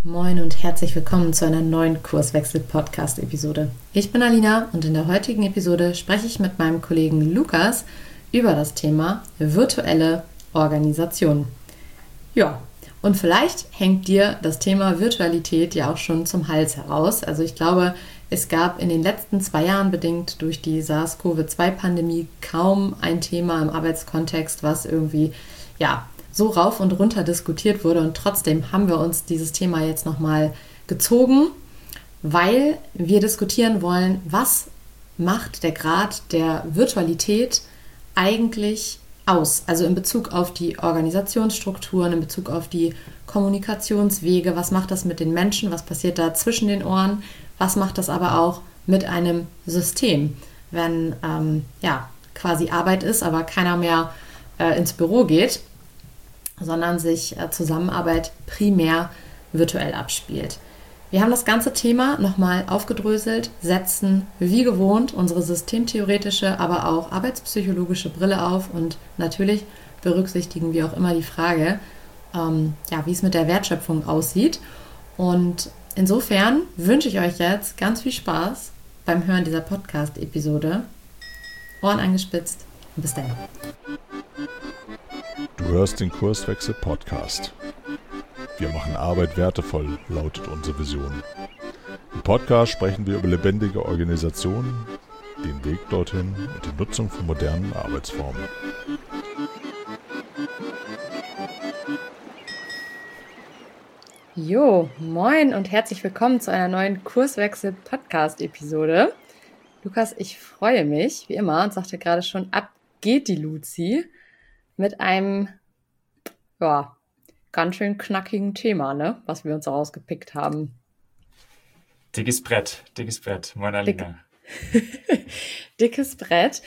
Moin und herzlich willkommen zu einer neuen Kurswechsel-Podcast-Episode. Ich bin Alina und in der heutigen Episode spreche ich mit meinem Kollegen Lukas über das Thema virtuelle Organisation. Ja, und vielleicht hängt dir das Thema Virtualität ja auch schon zum Hals heraus. Also ich glaube, es gab in den letzten 2 Jahren bedingt durch die SARS-CoV-2-Pandemie kaum ein Thema im Arbeitskontext, was irgendwie, so rauf und runter diskutiert wurde, und trotzdem haben wir uns dieses Thema jetzt nochmal gezogen, weil wir diskutieren wollen, was macht der Grad der Virtualität eigentlich aus? Also in Bezug auf die Organisationsstrukturen, in Bezug auf die Kommunikationswege, was macht das mit den Menschen, was passiert da zwischen den Ohren, was macht das aber auch mit einem System, wenn quasi Arbeit ist, aber keiner mehr ins Büro geht, sondern sich Zusammenarbeit primär virtuell abspielt. Wir haben das ganze Thema nochmal aufgedröselt, setzen wie gewohnt unsere systemtheoretische, aber auch arbeitspsychologische Brille auf und natürlich berücksichtigen wir auch immer die Frage, wie es mit der Wertschöpfung aussieht. Und insofern wünsche ich euch jetzt ganz viel Spaß beim Hören dieser Podcast-Episode. Ohren angespitzt und bis dann. Du hörst den Kurswechsel-Podcast. Wir machen Arbeit wertevoll, lautet unsere Vision. Im Podcast sprechen wir über lebendige Organisationen, den Weg dorthin und die Nutzung von modernen Arbeitsformen. Jo, moin und herzlich willkommen zu einer neuen Kurswechsel-Podcast-Episode. Lukas, ich freue mich, wie immer, und sagte gerade schon, ab geht die Luzi mit einem, ganz schön knackigen Thema, ne, was wir uns rausgepickt haben. Dickes Brett. Moin Alina. Dickes Brett.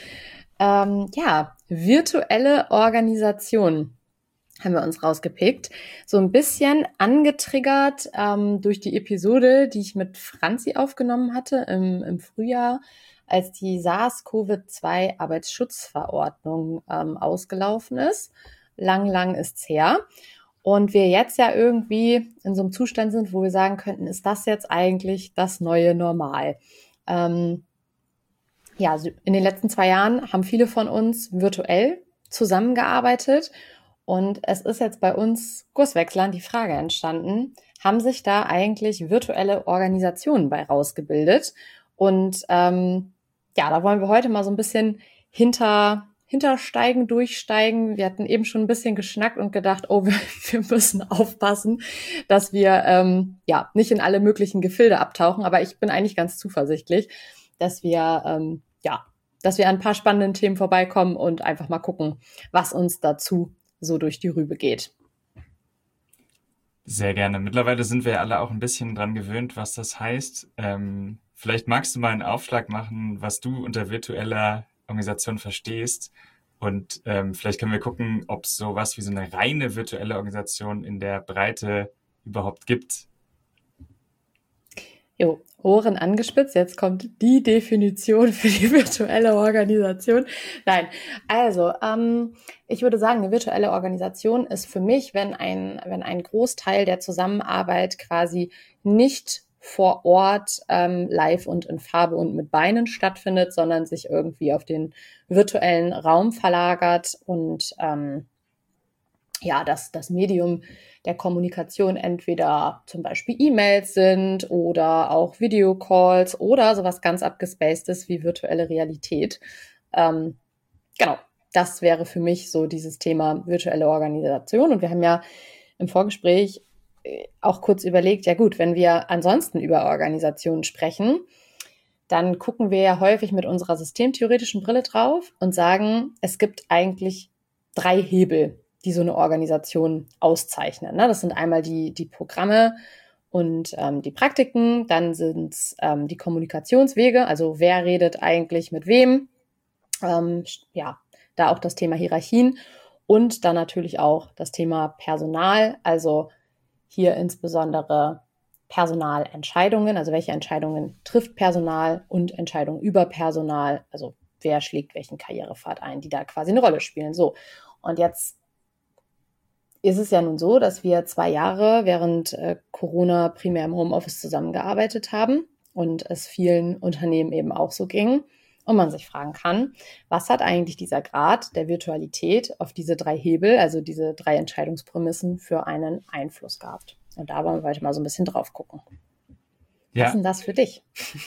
Virtuelle Organisation haben wir uns rausgepickt. So ein bisschen angetriggert durch die Episode, die ich mit Franzi aufgenommen hatte im Frühjahr, als die SARS-CoV-2-Arbeitsschutzverordnung ausgelaufen ist. Lang ist's her. Und wir jetzt ja irgendwie in so einem Zustand sind, wo wir sagen könnten, ist das jetzt eigentlich das neue Normal? In den letzten 2 Jahren haben viele von uns virtuell zusammengearbeitet. Und es ist jetzt bei uns Kurswechslern die Frage entstanden, haben sich da eigentlich virtuelle Organisationen bei rausgebildet? Und da wollen wir heute mal so ein bisschen durchsteigen. Wir hatten eben schon ein bisschen geschnackt und gedacht, wir müssen aufpassen, dass wir nicht in alle möglichen Gefilde abtauchen. Aber ich bin eigentlich ganz zuversichtlich, dass wir an ein paar spannenden Themen vorbeikommen und einfach mal gucken, was uns dazu so durch die Rübe geht. Sehr gerne. Mittlerweile sind wir alle auch ein bisschen dran gewöhnt, was das heißt. Vielleicht magst du mal einen Aufschlag machen, was du unter virtueller Organisation verstehst. Und vielleicht können wir gucken, ob es sowas wie so eine reine virtuelle Organisation in der Breite überhaupt gibt. Jo, Ohren angespitzt. Jetzt kommt die Definition für die virtuelle Organisation. Nein, also ich würde sagen, eine virtuelle Organisation ist für mich, wenn ein Großteil der Zusammenarbeit quasi nicht vor Ort live und in Farbe und mit Beinen stattfindet, sondern sich irgendwie auf den virtuellen Raum verlagert und das Medium der Kommunikation entweder zum Beispiel E-Mails sind oder auch Videocalls oder sowas ganz abgespacedes wie virtuelle Realität. Das wäre für mich so dieses Thema virtuelle Organisation. Und wir haben ja im Vorgespräch auch kurz überlegt, ja gut, wenn wir ansonsten über Organisationen sprechen, dann gucken wir ja häufig mit unserer systemtheoretischen Brille drauf und sagen, es gibt eigentlich 3 Hebel, die so eine Organisation auszeichnen. Ne? Das sind einmal die Programme und die Praktiken, dann sind es die Kommunikationswege, also wer redet eigentlich mit wem, da auch das Thema Hierarchien und dann natürlich auch das Thema Personal, also hier insbesondere Personalentscheidungen, also welche Entscheidungen trifft Personal und Entscheidungen über Personal, also wer schlägt welchen Karrierepfad ein, die da quasi eine Rolle spielen. So, und jetzt ist es ja nun so, dass wir 2 Jahre während Corona primär im Homeoffice zusammengearbeitet haben und es vielen Unternehmen eben auch so ging. Und man sich fragen kann, was hat eigentlich dieser Grad der Virtualität auf diese 3 Hebel, also diese 3 Entscheidungsprämissen, für einen Einfluss gehabt? Und da wollen wir heute mal so ein bisschen drauf gucken. Was ist denn das für dich?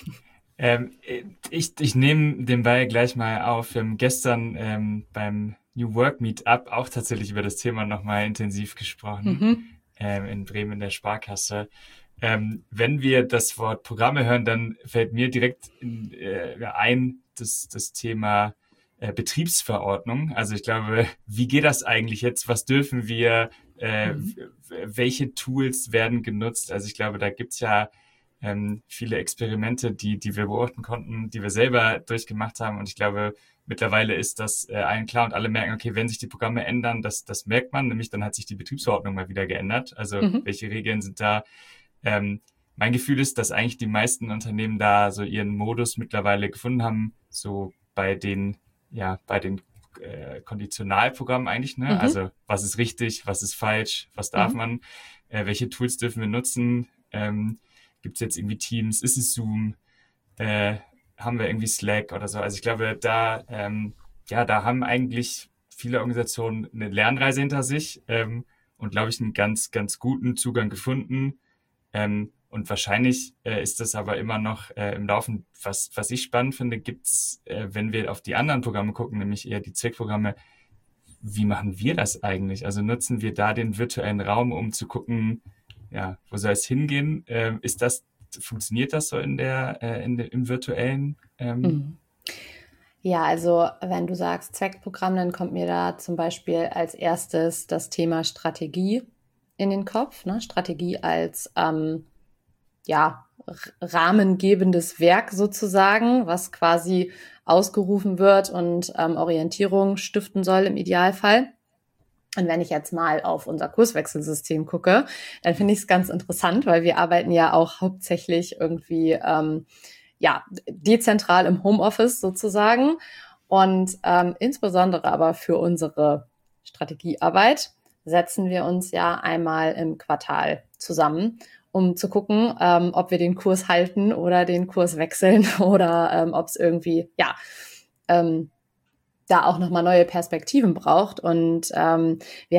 Ich nehme den Ball gleich mal auf. Wir haben gestern beim New Work Meetup auch tatsächlich über das Thema nochmal intensiv gesprochen, in Bremen in der Sparkasse. Wenn wir das Wort Programme hören, dann fällt mir direkt ein das Thema Betriebsverordnung. Also ich glaube, wie geht das eigentlich jetzt? Was dürfen wir? Welche Tools werden genutzt? Also ich glaube, da gibt's ja viele Experimente, die wir beobachten konnten, die wir selber durchgemacht haben. Und ich glaube, mittlerweile ist das allen klar und alle merken, okay, wenn sich die Programme ändern, das merkt man, nämlich dann hat sich die Betriebsverordnung mal wieder geändert. Also welche Regeln sind da? Mein Gefühl ist, dass eigentlich die meisten Unternehmen da so ihren Modus mittlerweile gefunden haben, so bei den Konditionalprogrammen eigentlich, ne? Also was ist richtig, was ist falsch, was darf man, welche Tools dürfen wir nutzen, gibt es jetzt irgendwie Teams, ist es Zoom, haben wir irgendwie Slack oder so. Also ich glaube, da haben eigentlich viele Organisationen eine Lernreise hinter sich und glaube ich einen ganz, ganz guten Zugang gefunden. Und wahrscheinlich ist das aber immer noch im Laufen. Was ich spannend finde, gibt's, wenn wir auf die anderen Programme gucken, nämlich eher die Zweckprogramme, wie machen wir das eigentlich? Also nutzen wir da den virtuellen Raum, um zu gucken, ja, wo soll es hingehen? Funktioniert das so im virtuellen? Ja, also wenn du sagst Zweckprogramm, dann kommt mir da zum Beispiel als erstes das Thema Strategie in den Kopf. Ne? Strategie als rahmengebendes Werk sozusagen, was quasi ausgerufen wird und Orientierung stiften soll im Idealfall. Und wenn ich jetzt mal auf unser Kurswechselsystem gucke, dann finde ich es ganz interessant, weil wir arbeiten ja auch hauptsächlich irgendwie dezentral im Homeoffice sozusagen. Und insbesondere aber für unsere Strategiearbeit setzen wir uns ja einmal im Quartal zusammen, um zu gucken, ob wir den Kurs halten oder den Kurs wechseln oder ob es irgendwie, da auch nochmal neue Perspektiven braucht. Und ich bin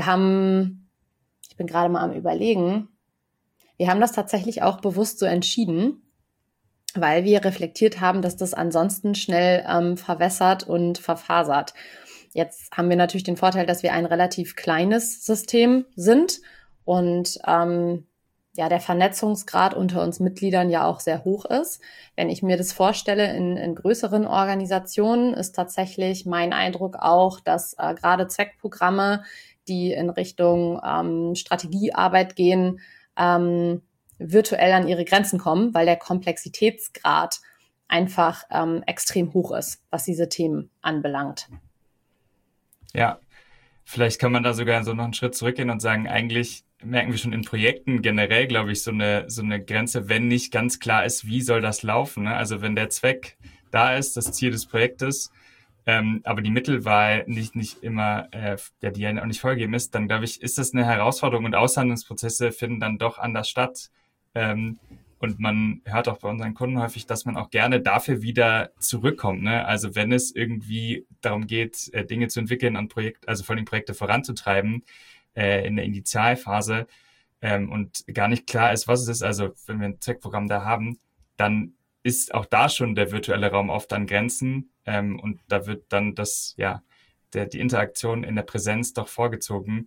gerade mal am Überlegen, wir haben das tatsächlich auch bewusst so entschieden, weil wir reflektiert haben, dass das ansonsten schnell verwässert und verfasert. Jetzt haben wir natürlich den Vorteil, dass wir ein relativ kleines System sind und der Vernetzungsgrad unter uns Mitgliedern ja auch sehr hoch ist. Wenn ich mir das vorstelle in größeren Organisationen, ist tatsächlich mein Eindruck auch, dass gerade Zweckprogramme, die in Richtung Strategiearbeit gehen, virtuell an ihre Grenzen kommen, weil der Komplexitätsgrad einfach extrem hoch ist, was diese Themen anbelangt. Ja, vielleicht kann man da sogar so noch einen Schritt zurückgehen und sagen, eigentlich merken wir schon in Projekten generell, glaube ich, so eine Grenze, wenn nicht ganz klar ist, wie soll das laufen. Ne? Also wenn der Zweck da ist, das Ziel des Projektes, aber die Mittelwahl nicht immer, die ja auch nicht vorgegeben ist, dann glaube ich, ist das eine Herausforderung und Aushandlungsprozesse finden dann doch anders statt. Und man hört auch bei unseren Kunden häufig, dass man auch gerne dafür wieder zurückkommt. Ne? Also wenn es irgendwie darum geht, Dinge zu entwickeln und also vor allem Projekte voranzutreiben, in der Initialphase und gar nicht klar ist, was es ist. Also wenn wir ein Zweckprogramm da haben, dann ist auch da schon der virtuelle Raum oft an Grenzen und da wird dann die Interaktion in der Präsenz doch vorgezogen.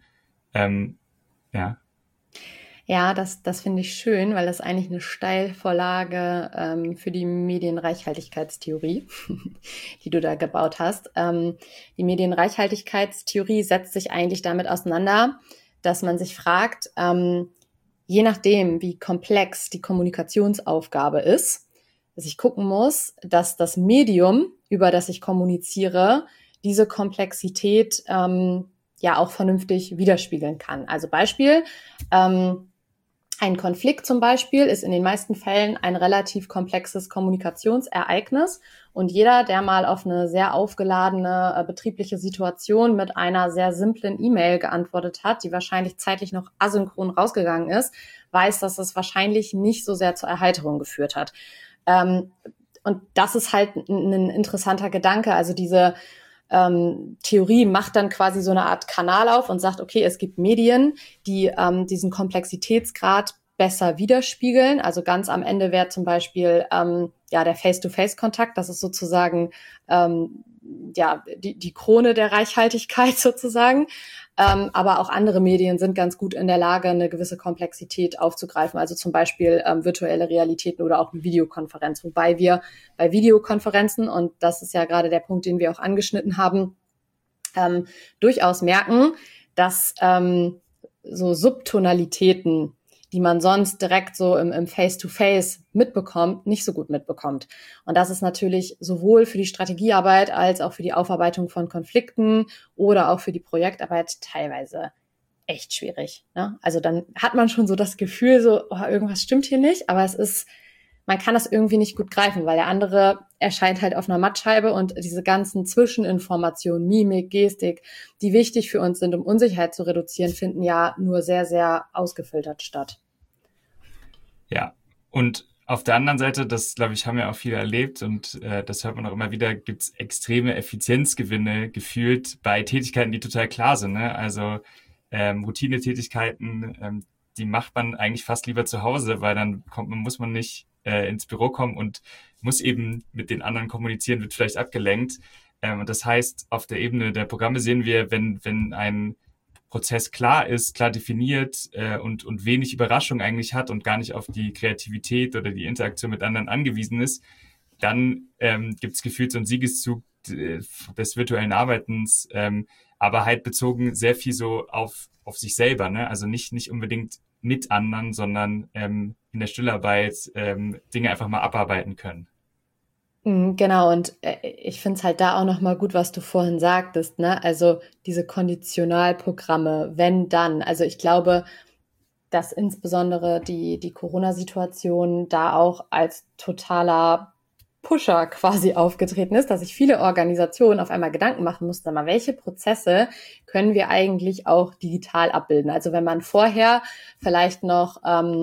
Ja, das finde ich schön, weil das eigentlich eine Steilvorlage für die Medienreichhaltigkeitstheorie, die du da gebaut hast. Die Medienreichhaltigkeitstheorie setzt sich eigentlich damit auseinander, dass man sich fragt, je nachdem, wie komplex die Kommunikationsaufgabe ist, dass ich gucken muss, dass das Medium, über das ich kommuniziere, diese Komplexität auch vernünftig widerspiegeln kann. Also Beispiel, Ein Konflikt zum Beispiel ist in den meisten Fällen ein relativ komplexes Kommunikationsereignis und jeder, der mal auf eine sehr aufgeladene betriebliche Situation mit einer sehr simplen E-Mail geantwortet hat, die wahrscheinlich zeitlich noch asynchron rausgegangen ist, weiß, dass es wahrscheinlich nicht so sehr zur Erheiterung geführt hat. Und das ist halt ein interessanter Gedanke. Also diese Theorie macht dann quasi so eine Art Kanal auf und sagt, okay, es gibt Medien, die diesen Komplexitätsgrad besser widerspiegeln. Also ganz am Ende wäre zum Beispiel der Face-to-Face-Kontakt. Das ist sozusagen die Krone der Reichhaltigkeit sozusagen. Aber auch andere Medien sind ganz gut in der Lage, eine gewisse Komplexität aufzugreifen. Also zum Beispiel virtuelle Realitäten oder auch eine Videokonferenz. Wobei wir bei Videokonferenzen, und das ist ja gerade der Punkt, den wir auch angeschnitten haben, durchaus merken, dass so Subtonalitäten, die man sonst direkt so im Face-to-Face mitbekommt, nicht so gut mitbekommt. Und das ist natürlich sowohl für die Strategiearbeit als auch für die Aufarbeitung von Konflikten oder auch für die Projektarbeit teilweise echt schwierig. Ne? Also dann hat man schon so das Gefühl, so irgendwas stimmt hier nicht, aber man kann das irgendwie nicht gut greifen, weil der andere erscheint halt auf einer Mattscheibe und diese ganzen Zwischeninformationen, Mimik, Gestik, die wichtig für uns sind, um Unsicherheit zu reduzieren, finden ja nur sehr, sehr ausgefiltert statt. Ja, und auf der anderen Seite, das glaube ich, haben wir auch viele erlebt und das hört man auch immer wieder, gibt es extreme Effizienzgewinne gefühlt bei Tätigkeiten, die total klar sind. Ne? Also Routinetätigkeiten, die macht man eigentlich fast lieber zu Hause, weil dann muss man nicht ins Büro kommen und muss eben mit den anderen kommunizieren, wird vielleicht abgelenkt. Und das heißt, auf der Ebene der Programme sehen wir, wenn ein Prozess klar ist, klar definiert und wenig Überraschung eigentlich hat und gar nicht auf die Kreativität oder die Interaktion mit anderen angewiesen ist, dann gibt es gefühlt so einen Siegeszug des virtuellen Arbeitens, aber halt bezogen sehr viel so auf sich selber, ne? Also nicht unbedingt mit anderen, sondern in der Stillarbeit Dinge einfach mal abarbeiten können. Genau, und ich finde es halt da auch nochmal gut, was du vorhin sagtest, ne? Also diese Konditionalprogramme, wenn dann. Also ich glaube, dass insbesondere die Corona-Situation da auch als totaler Pusher quasi aufgetreten ist, dass sich viele Organisationen auf einmal Gedanken machen mussten, aber welche Prozesse können wir eigentlich auch digital abbilden? Also wenn man vorher vielleicht noch,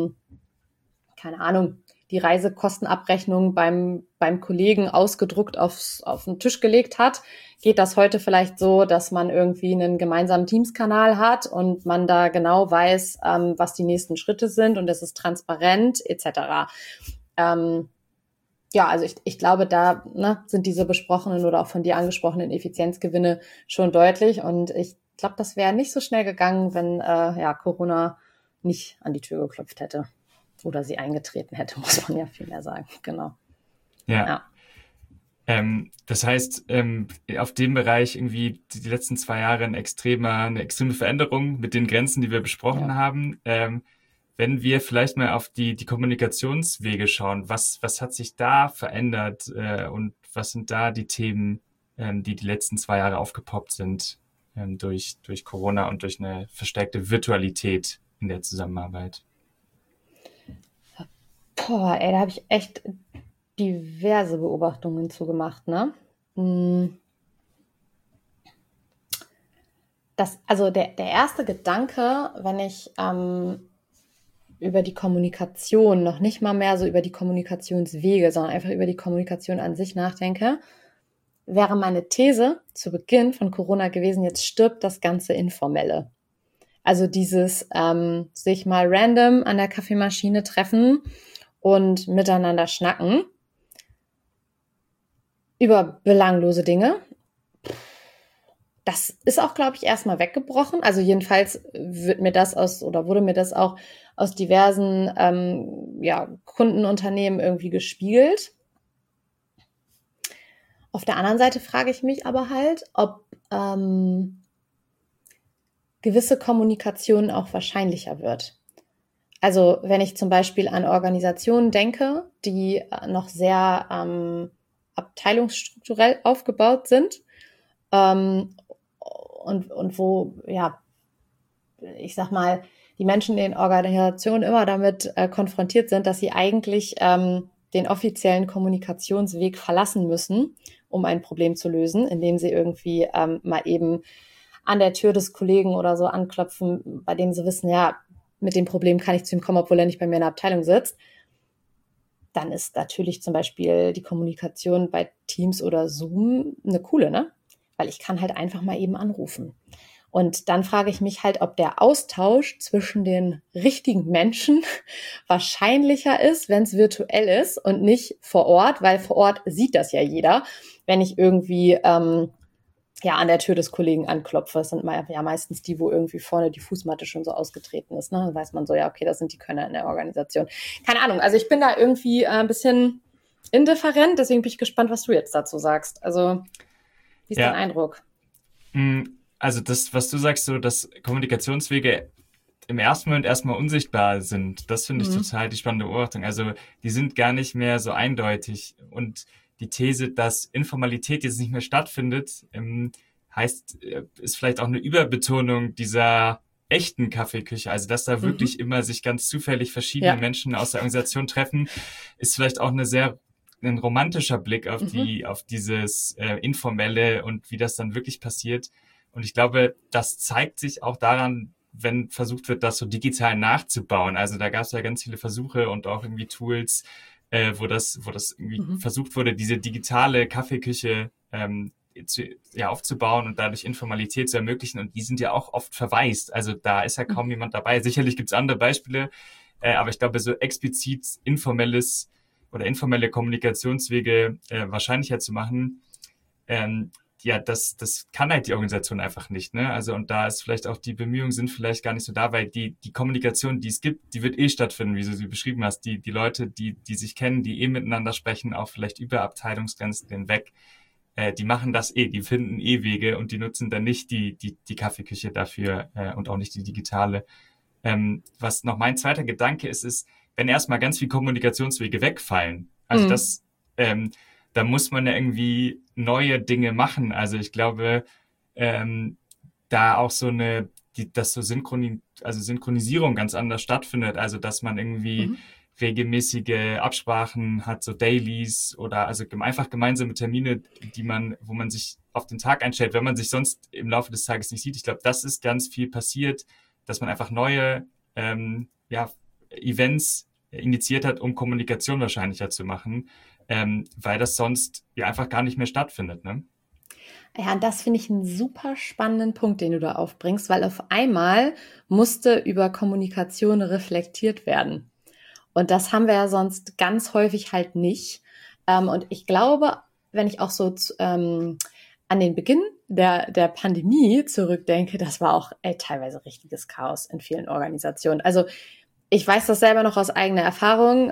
keine Ahnung, die Reisekostenabrechnung beim Kollegen ausgedruckt auf den Tisch gelegt hat, geht das heute vielleicht so, dass man irgendwie einen gemeinsamen Teams-Kanal hat und man da genau weiß, was die nächsten Schritte sind und es ist transparent etc. Also ich glaube, da sind diese besprochenen oder auch von dir angesprochenen Effizienzgewinne schon deutlich und ich glaube, das wäre nicht so schnell gegangen, wenn Corona nicht an die Tür geklopft hätte. Oder sie eingetreten hätte, muss man ja viel mehr sagen. Genau. Ja. Das heißt, auf dem Bereich irgendwie die letzten 2 Jahre eine extreme Veränderung mit den Grenzen, die wir besprochen haben. Wenn wir vielleicht mal auf die Kommunikationswege schauen, was hat sich da verändert und was sind da die Themen, die letzten 2 Jahre aufgepoppt sind durch Corona und durch eine verstärkte Virtualität in der Zusammenarbeit? Da habe ich echt diverse Beobachtungen zugemacht, ne? Der erste Gedanke, wenn ich über die Kommunikation, noch nicht mal mehr so über die Kommunikationswege, sondern einfach über die Kommunikation an sich nachdenke, wäre meine These zu Beginn von Corona gewesen, jetzt stirbt das ganze Informelle. Also dieses sich mal random an der Kaffeemaschine treffen und miteinander schnacken über belanglose Dinge. Das ist auch, glaube ich, erstmal weggebrochen. Also jedenfalls wurde mir das auch aus diversen Kundenunternehmen irgendwie gespiegelt. Auf der anderen Seite frage ich mich aber halt, ob gewisse Kommunikation auch wahrscheinlicher wird. Also wenn ich zum Beispiel an Organisationen denke, die noch sehr abteilungsstrukturell aufgebaut sind und wo, ich sag mal, die Menschen in den Organisationen immer damit konfrontiert sind, dass sie eigentlich den offiziellen Kommunikationsweg verlassen müssen, um ein Problem zu lösen, indem sie irgendwie mal eben an der Tür des Kollegen oder so anklopfen, bei dem sie wissen, ja, mit dem Problem kann ich zu ihm kommen, obwohl er nicht bei mir in der Abteilung sitzt. Dann ist natürlich zum Beispiel die Kommunikation bei Teams oder Zoom eine coole, ne? Weil ich kann halt einfach mal eben anrufen. Und dann frage ich mich halt, ob der Austausch zwischen den richtigen Menschen wahrscheinlicher ist, wenn es virtuell ist und nicht vor Ort, weil vor Ort sieht das ja jeder. Wenn ich irgendwie an der Tür des Kollegen anklopfe, das sind meistens die, wo irgendwie vorne die Fußmatte schon so ausgetreten ist. Ne? Dann weiß man so, ja, okay, das sind die Könner in der Organisation. Keine Ahnung, also ich bin da irgendwie ein bisschen indifferent, deswegen bin ich gespannt, was du jetzt dazu sagst. Also, wie ist dein Eindruck? Also das, was du sagst, so, dass Kommunikationswege im ersten Moment erstmal unsichtbar sind, das finde ich total die spannende Beobachtung. Also die sind gar nicht mehr so eindeutig. Und die These, dass Informalität jetzt nicht mehr stattfindet, ist vielleicht auch eine Überbetonung dieser echten Kaffeeküche. Also dass da wirklich immer sich ganz zufällig verschiedene Menschen aus der Organisation treffen, ist vielleicht auch ein romantischer Blick auf auf dieses Informelle und wie das dann wirklich passiert. Und ich glaube, das zeigt sich auch daran, wenn versucht wird, das so digital nachzubauen. Also da gab es ja ganz viele Versuche und auch irgendwie Tools, wo das irgendwie versucht wurde, diese digitale Kaffeeküche aufzubauen und dadurch Informalität zu ermöglichen. Und die sind ja auch oft verwaist. Also da ist ja kaum jemand dabei. Sicherlich gibt es andere Beispiele, aber ich glaube, so explizit informelle Kommunikationswege wahrscheinlicher zu machen, das kann halt die Organisation einfach nicht, ne? Also, und da ist vielleicht auch die Bemühungen sind vielleicht gar nicht so da, weil die Kommunikation, die es gibt, die wird stattfinden, wie du sie beschrieben hast. Die Leute, die sich kennen, die miteinander sprechen, auch vielleicht über Abteilungsgrenzen hinweg, die machen das die finden Wege und die nutzen dann nicht die Kaffeeküche dafür, und auch nicht die digitale. Was noch mein zweiter Gedanke ist, wenn erstmal ganz viele Kommunikationswege wegfallen, also da muss man ja irgendwie neue Dinge machen. Also ich glaube, da auch dass so Synchronisierung ganz anders stattfindet. Also dass man irgendwie regelmäßige Absprachen hat, so Dailies oder also einfach gemeinsame Termine, wo man sich auf den Tag einstellt, wenn man sich sonst im Laufe des Tages nicht sieht. Ich glaube, das ist ganz viel passiert, dass man einfach neue Events initiiert hat, um Kommunikation wahrscheinlicher zu machen. Weil das sonst einfach gar nicht mehr stattfindet, ne? Ja, und das finde ich einen super spannenden Punkt, den du da aufbringst, weil auf einmal musste über Kommunikation reflektiert werden. Und das haben wir ja sonst ganz häufig halt nicht. Und ich glaube, wenn ich auch so an den Beginn der Pandemie zurückdenke, das war auch teilweise richtiges Chaos in vielen Organisationen. Also ich weiß das selber noch aus eigener Erfahrung.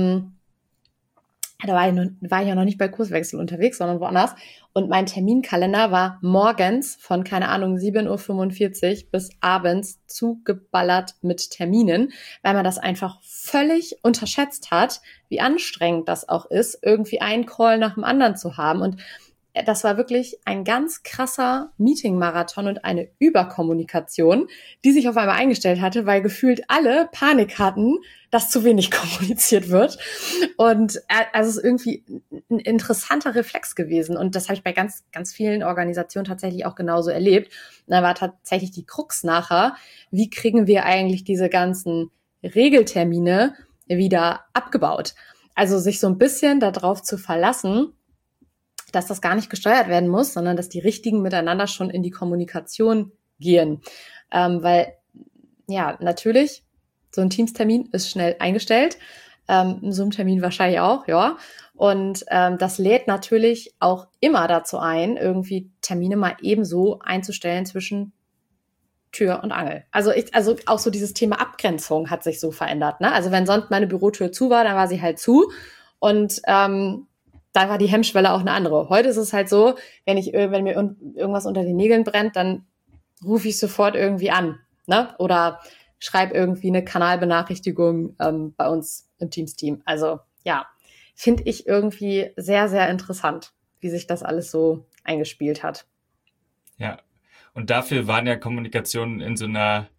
Da war ich ja noch nicht bei Kurswechsel unterwegs, sondern woanders. Und mein Terminkalender war morgens von, 7:45 Uhr bis abends zugeballert mit Terminen, weil man das einfach völlig unterschätzt hat, wie anstrengend das auch ist, irgendwie einen Call nach dem anderen zu haben. Und das war wirklich ein ganz krasser Meeting-Marathon und eine Überkommunikation, die sich auf einmal eingestellt hatte, weil gefühlt alle Panik hatten, dass zu wenig kommuniziert wird. Und also es ist irgendwie ein interessanter Reflex gewesen. Und das habe ich bei ganz, ganz vielen Organisationen tatsächlich auch genauso erlebt. Und da war tatsächlich die Krux nachher, wie kriegen wir eigentlich diese ganzen Regeltermine wieder abgebaut? Also sich so ein bisschen darauf zu verlassen, dass das gar nicht gesteuert werden muss, sondern dass die Richtigen miteinander schon in die Kommunikation gehen. Weil, ja, natürlich, so ein Teamstermin ist schnell eingestellt, ein Zoom-Termin wahrscheinlich auch, ja. Und das lädt natürlich auch immer dazu ein, irgendwie Termine mal ebenso einzustellen zwischen Tür und Angel. Also auch so dieses Thema Abgrenzung hat sich so verändert, ne? Also wenn sonst meine Bürotür zu war, dann war sie halt zu und da war die Hemmschwelle auch eine andere. Heute ist es halt so, wenn mir irgendwas unter den Nägeln brennt, dann rufe ich sofort irgendwie an, ne? Oder schreibe irgendwie eine Kanalbenachrichtigung bei uns im Teams-Team. Also ja, finde ich irgendwie sehr, sehr interessant, wie sich das alles so eingespielt hat. Ja, und dafür waren ja Kommunikationen in so einer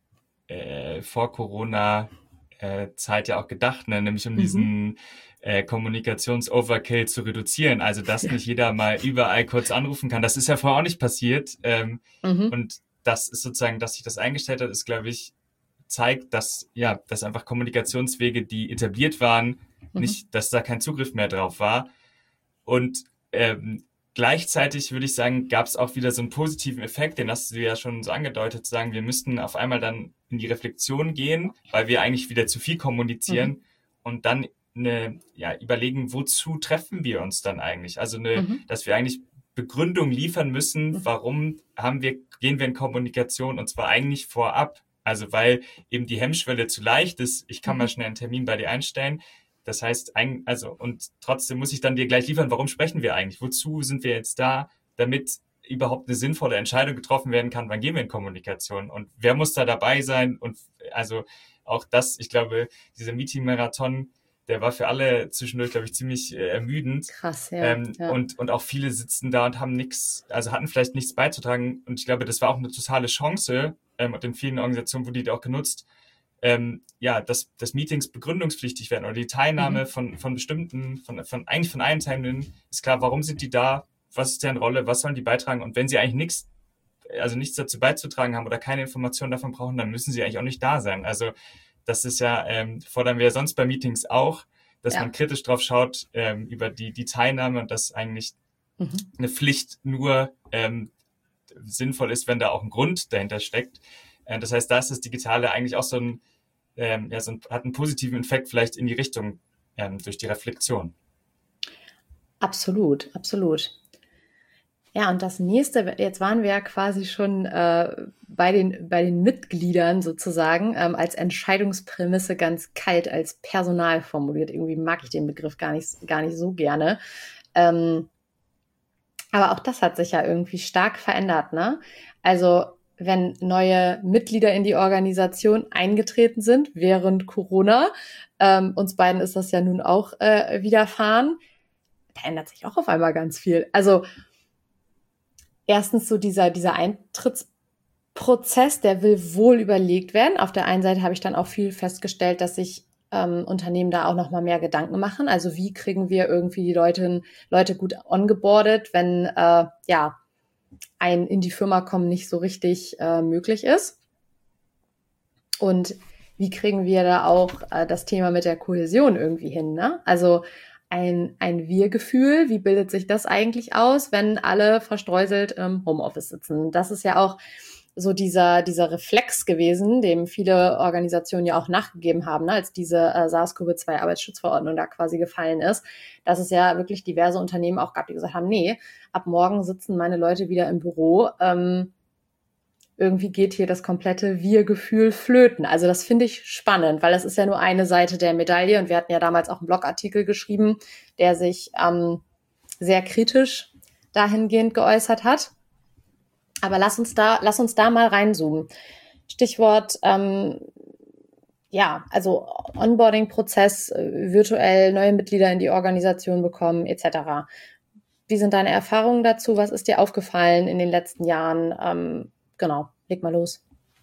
vor Corona Zeit ja auch gedacht, ne? Nämlich um diesen Kommunikations-Overkill zu reduzieren. Also, dass nicht jeder mal überall kurz anrufen kann. Das ist ja vorher auch nicht passiert. Und das ist sozusagen, dass sich das eingestellt hat, ist, glaube ich, zeigt, dass einfach Kommunikationswege, die etabliert waren, nicht, dass da kein Zugriff mehr drauf war. Und gleichzeitig würde ich sagen, gab es auch wieder so einen positiven Effekt, den hast du ja schon so angedeutet, zu sagen, wir müssten auf einmal dann in die Reflexion gehen, weil wir eigentlich wieder zu viel kommunizieren und dann überlegen, wozu treffen wir uns dann eigentlich? Also dass wir eigentlich Begründung liefern müssen, warum gehen wir in Kommunikation, und zwar eigentlich vorab. Also weil eben die Hemmschwelle zu leicht ist, ich kann mal schnell einen Termin bei dir einstellen. Das heißt, und trotzdem muss ich dann dir gleich liefern, warum sprechen wir eigentlich? Wozu sind wir jetzt da, damit überhaupt eine sinnvolle Entscheidung getroffen werden kann, wann gehen wir in Kommunikation? Und wer muss da dabei sein? Und also auch das, ich glaube, dieser Meeting-Marathon, der war für alle zwischendurch, glaube ich, ziemlich ermüdend. Krass, ja. Und auch viele sitzen da und haben hatten vielleicht nichts beizutragen. Und ich glaube, das war auch eine totale Chance, und in vielen Organisationen wurde die auch genutzt, dass Meetings begründungspflichtig werden oder die Teilnahme von bestimmten, von allen Teilnehmenden ist klar, warum sind die da, was ist deren Rolle, was sollen die beitragen, und wenn sie eigentlich nichts dazu beizutragen haben oder keine Informationen davon brauchen, dann müssen sie eigentlich auch nicht da sein. Also das ist ja, fordern wir sonst bei Meetings auch, dass man kritisch drauf schaut über die Teilnahme, und dass eigentlich eine Pflicht nur sinnvoll ist, wenn da auch ein Grund dahinter steckt. Das heißt, da ist das Digitale eigentlich auch hat einen positiven Effekt vielleicht in die Richtung durch die Reflexion. Absolut, absolut. Ja, und das nächste, jetzt waren wir ja quasi schon bei den Mitgliedern sozusagen als Entscheidungsprämisse ganz kalt als Personal formuliert. Irgendwie mag ich den Begriff gar nicht so gerne. Aber auch das hat sich ja irgendwie stark verändert, ne? Also wenn neue Mitglieder in die Organisation eingetreten sind während Corona, uns beiden ist das ja nun auch widerfahren, da ändert sich auch auf einmal ganz viel. Also erstens so dieser Eintrittsprozess, der will wohl überlegt werden. Auf der einen Seite habe ich dann auch viel festgestellt, dass sich Unternehmen da auch noch mal mehr Gedanken machen. Also wie kriegen wir irgendwie die Leute gut ongeboardet, wenn ein in die Firma kommen nicht so richtig möglich ist. Und wie kriegen wir da auch das Thema mit der Kohäsion irgendwie hin, ne? Also ein Wir-Gefühl, wie bildet sich das eigentlich aus, wenn alle verstreuselt im Homeoffice sitzen? Das ist ja auch so dieser Reflex gewesen, dem viele Organisationen ja auch nachgegeben haben, ne, als diese SARS-CoV-2-Arbeitsschutzverordnung da quasi gefallen ist, dass es ja wirklich diverse Unternehmen auch gab, die gesagt haben, nee, ab morgen sitzen meine Leute wieder im Büro, irgendwie geht hier das komplette Wir-Gefühl flöten. Also das finde ich spannend, weil das ist ja nur eine Seite der Medaille, und wir hatten ja damals auch einen Blogartikel geschrieben, der sich sehr kritisch dahingehend geäußert hat. Aber lass uns da mal reinzoomen. Stichwort, also Onboarding-Prozess, virtuell neue Mitglieder in die Organisation bekommen, etc. Wie sind deine Erfahrungen dazu? Was ist dir aufgefallen in den letzten Jahren? Genau, leg mal los.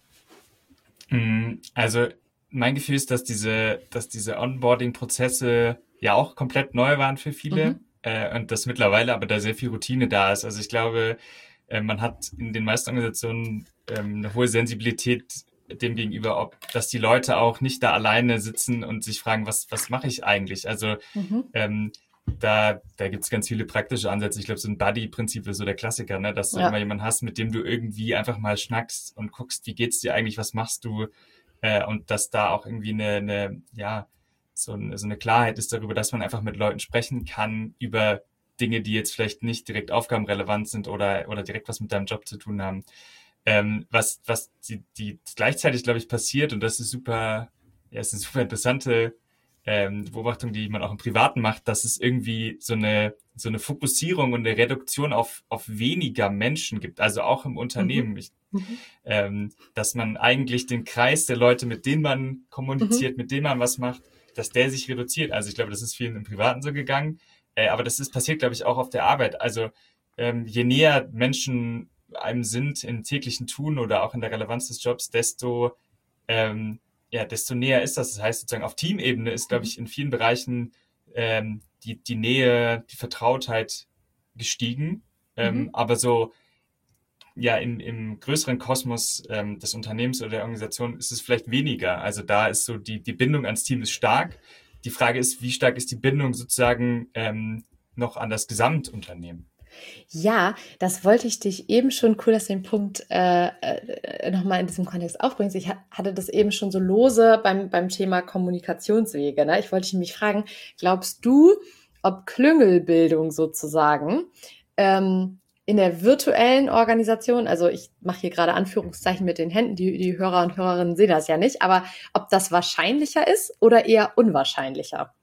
Also mein Gefühl ist, dass diese Onboarding-Prozesse ja auch komplett neu waren für viele, und dass mittlerweile aber da sehr viel Routine da ist. Also ich glaube, man hat in den meisten Organisationen eine hohe Sensibilität dem gegenüber, dass die Leute auch nicht da alleine sitzen und sich fragen, was mache ich eigentlich? Also da gibt es ganz viele praktische Ansätze. Ich glaube, so ein Buddy-Prinzip ist so der Klassiker, ne? Dass du immer jemanden hast, mit dem du irgendwie einfach mal schnackst und guckst, wie geht's dir eigentlich, was machst du? Und dass da auch irgendwie so eine Klarheit ist darüber, dass man einfach mit Leuten sprechen kann über Dinge, die jetzt vielleicht nicht direkt aufgabenrelevant sind oder direkt was mit deinem Job zu tun haben. Was die gleichzeitig, glaube ich, passiert, und das ist ist eine super interessante Beobachtung, die man auch im Privaten macht, dass es irgendwie so eine Fokussierung und eine Reduktion auf weniger Menschen gibt, also auch im Unternehmen. Dass man eigentlich den Kreis der Leute, mit denen man kommuniziert, mit denen man was macht, dass der sich reduziert. Also ich glaube, das ist vielen im Privaten so gegangen. Aber das passiert, glaube ich, auch auf der Arbeit. Also je näher Menschen einem sind im täglichen Tun oder auch in der Relevanz des Jobs, desto desto näher ist das. Das heißt sozusagen auf Teamebene ist, glaube ich, in vielen Bereichen die Nähe, die Vertrautheit gestiegen. Aber so im größeren Kosmos des Unternehmens oder der Organisation ist es vielleicht weniger. Also da ist so die Bindung ans Team ist stark. Die Frage ist, wie stark ist die Bindung sozusagen noch an das Gesamtunternehmen? Ja, das wollte ich dich eben schon, cool, dass du den Punkt nochmal in diesem Kontext aufbringst. Ich hatte das eben schon so lose beim Thema Kommunikationswege. Ne? Ich wollte dich nämlich fragen, glaubst du, ob Klüngelbildung sozusagen in der virtuellen Organisation, also ich mache hier gerade Anführungszeichen mit den Händen, die Hörer und Hörerinnen sehen das ja nicht, aber ob das wahrscheinlicher ist oder eher unwahrscheinlicher?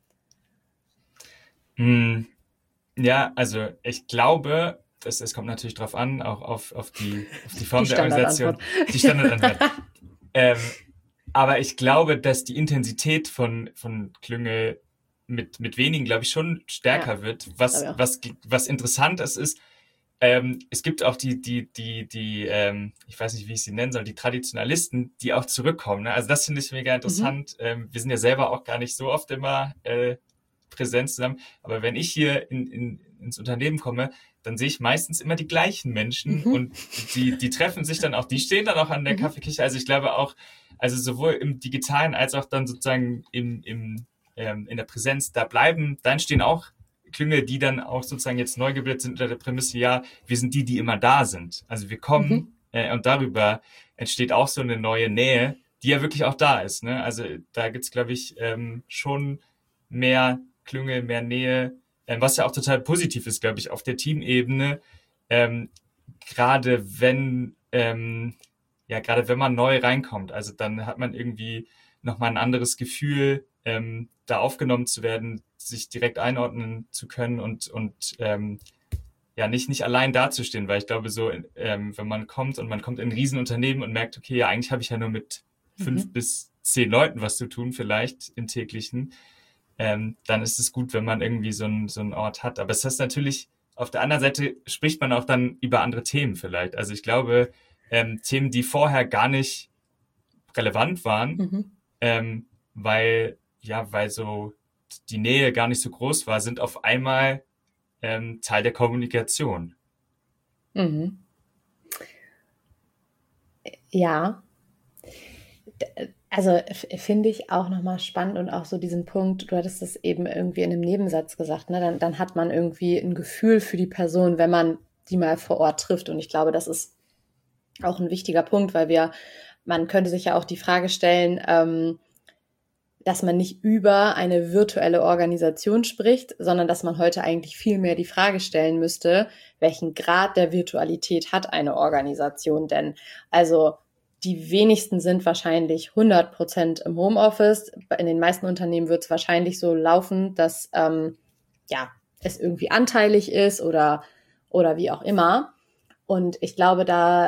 Ja, also ich glaube, es kommt natürlich drauf an, auch auf die Form der Organisation. Die Standardantwort. Aber ich glaube, dass die Intensität von Klüngel mit wenigen, glaube ich, schon stärker wird. Was interessant ist, es gibt auch die ich weiß nicht, wie ich sie nennen soll, die Traditionalisten, die auch zurückkommen. Ne? Also das finde ich mega interessant. Wir sind ja selber auch gar nicht so oft immer präsent zusammen. Aber wenn ich hier ins Unternehmen komme, dann sehe ich meistens immer die gleichen Menschen und die treffen sich dann auch, die stehen dann auch an der Kaffeeküche. Also ich glaube auch, also sowohl im Digitalen als auch dann sozusagen in der Präsenz, dann entstehen auch Klüngel, die dann auch sozusagen jetzt neu gebildet sind unter der Prämisse, ja, wir sind die immer da sind. Also wir kommen und darüber entsteht auch so eine neue Nähe, die ja wirklich auch da ist. Ne? Also da gibt's, glaube ich, schon mehr Klüngel, mehr Nähe, was ja auch total positiv ist, glaube ich, auf der Teamebene. Gerade wenn man neu reinkommt, also dann hat man irgendwie nochmal ein anderes Gefühl, da aufgenommen zu werden, sich direkt einordnen zu können und nicht allein dazustehen, weil ich glaube so, wenn man kommt in ein Riesenunternehmen und merkt, okay, ja, eigentlich habe ich ja nur mit 5 bis 10 Leuten was zu tun, vielleicht im täglichen, dann ist es gut, wenn man irgendwie so einen Ort hat. Aber es ist natürlich, auf der anderen Seite spricht man auch dann über andere Themen vielleicht. Also ich glaube, Themen, die vorher gar nicht relevant waren, weil so die Nähe gar nicht so groß war, sind auf einmal Teil der Kommunikation. Ja, also finde ich auch nochmal spannend und auch so diesen Punkt, du hattest das eben irgendwie in einem Nebensatz gesagt, ne? Dann hat man irgendwie ein Gefühl für die Person, wenn man die mal vor Ort trifft. Und ich glaube, das ist auch ein wichtiger Punkt, weil man könnte sich ja auch die Frage stellen, dass man nicht über eine virtuelle Organisation spricht, sondern dass man heute eigentlich viel mehr die Frage stellen müsste, welchen Grad der Virtualität hat eine Organisation denn? Also die wenigsten sind wahrscheinlich 100% im Homeoffice. In den meisten Unternehmen wird es wahrscheinlich so laufen, dass es irgendwie anteilig ist oder wie auch immer. Und ich glaube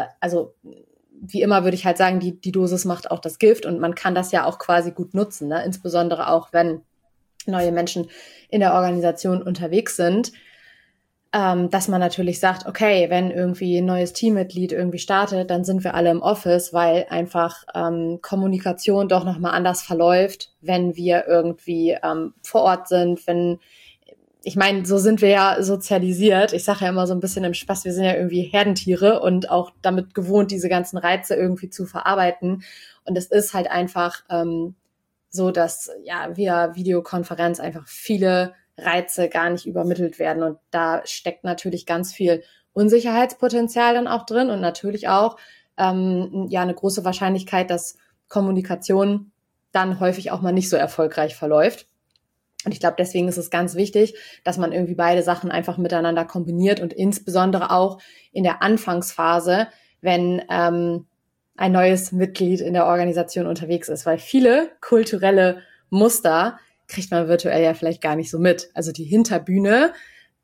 wie immer würde ich halt sagen, die Dosis macht auch das Gift und man kann das ja auch quasi gut nutzen, ne? Insbesondere auch, wenn neue Menschen in der Organisation unterwegs sind, dass man natürlich sagt, okay, wenn irgendwie ein neues Teammitglied irgendwie startet, dann sind wir alle im Office, weil einfach Kommunikation doch nochmal anders verläuft, wenn wir irgendwie vor Ort sind, ich meine, so sind wir ja sozialisiert. Ich sage ja immer so ein bisschen im Spaß, wir sind ja irgendwie Herdentiere und auch damit gewohnt, diese ganzen Reize irgendwie zu verarbeiten. Und es ist halt einfach so, dass via Videokonferenz einfach viele Reize gar nicht übermittelt werden. Und da steckt natürlich ganz viel Unsicherheitspotenzial dann auch drin und natürlich auch eine große Wahrscheinlichkeit, dass Kommunikation dann häufig auch mal nicht so erfolgreich verläuft. Und ich glaube, deswegen ist es ganz wichtig, dass man irgendwie beide Sachen einfach miteinander kombiniert und insbesondere auch in der Anfangsphase, wenn ein neues Mitglied in der Organisation unterwegs ist, weil viele kulturelle Muster kriegt man virtuell ja vielleicht gar nicht so mit. Also die Hinterbühne,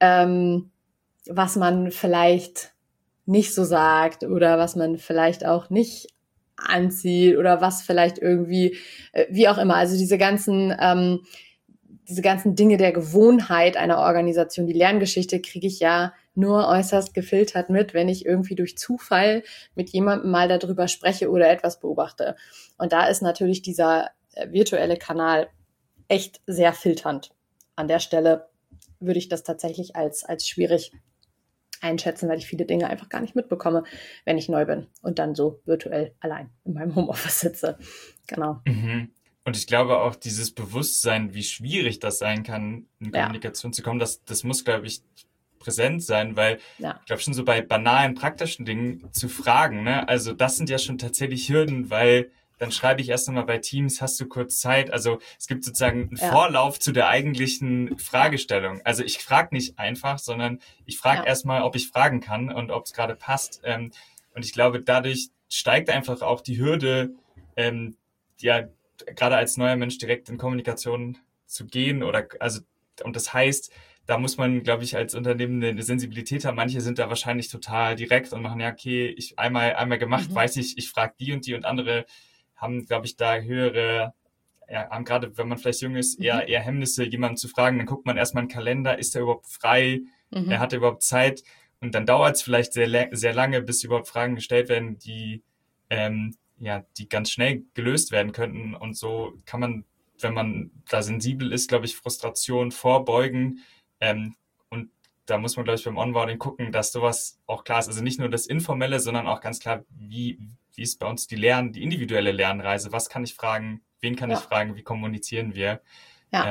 was man vielleicht nicht so sagt oder was man vielleicht auch nicht anzieht oder was vielleicht irgendwie, wie auch immer. Also diese ganzen diese ganzen Dinge der Gewohnheit einer Organisation, die Lerngeschichte kriege ich ja nur äußerst gefiltert mit, wenn ich irgendwie durch Zufall mit jemandem mal darüber spreche oder etwas beobachte. Und da ist natürlich dieser virtuelle Kanal echt sehr filternd. An der Stelle würde ich das tatsächlich als schwierig einschätzen, weil ich viele Dinge einfach gar nicht mitbekomme, wenn ich neu bin und dann so virtuell allein in meinem Homeoffice sitze. Genau. Mhm. Und ich glaube auch dieses Bewusstsein, wie schwierig das sein kann, in Ja. Kommunikation zu kommen, das muss, glaube ich, präsent sein, weil Ja. ich glaube schon so bei banalen, praktischen Dingen zu fragen, ne? Also das sind ja schon tatsächlich Hürden, weil dann schreibe ich erst einmal bei Teams, hast du kurz Zeit? Also es gibt sozusagen einen Ja. Vorlauf zu der eigentlichen Fragestellung. Also ich frage nicht einfach, sondern ich frage erstmal, ob ich fragen kann und ob es gerade passt. Und ich glaube, dadurch steigt einfach auch die Hürde, ja, gerade als neuer Mensch direkt in Kommunikation zu gehen und das heißt, da muss man, glaube ich, als Unternehmen eine Sensibilität haben. Manche sind da wahrscheinlich total direkt und machen, ja, okay, ich einmal gemacht, weiß ich frage die und andere haben, glaube ich, da haben gerade, wenn man vielleicht jung ist, eher Hemmnisse, jemanden zu fragen. Dann guckt man erstmal einen Kalender, ist er überhaupt frei? Hat er überhaupt Zeit? Und dann dauert es vielleicht sehr lange, bis überhaupt Fragen gestellt werden, die ganz schnell gelöst werden könnten. Und so kann man, wenn man da sensibel ist, glaube ich, Frustration vorbeugen. Und da muss man, glaube ich, beim Onboarding gucken, dass sowas auch klar ist. Also nicht nur das Informelle, sondern auch ganz klar, wie ist bei uns die individuelle Lernreise? Was kann ich fragen? Wen kann ich fragen? Wie kommunizieren wir? Ja.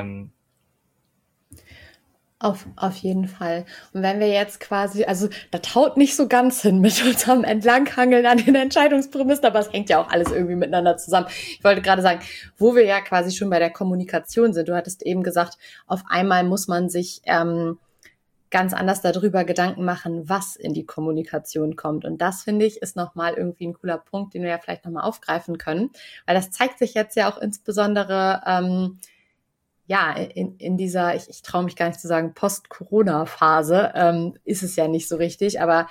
Auf jeden Fall. Und wenn wir jetzt quasi, also das haut nicht so ganz hin mit unserem Entlanghangeln an den Entscheidungsprämissen, aber es hängt ja auch alles irgendwie miteinander zusammen. Ich wollte gerade sagen, wo wir ja quasi schon bei der Kommunikation sind. Du hattest eben gesagt, auf einmal muss man sich ganz anders darüber Gedanken machen, was in die Kommunikation kommt. Und das, finde ich, ist nochmal irgendwie ein cooler Punkt, den wir ja vielleicht nochmal aufgreifen können. Weil das zeigt sich jetzt ja auch insbesondere in dieser, ich traue mich gar nicht zu sagen, Post-Corona-Phase, ist es ja nicht so richtig, aber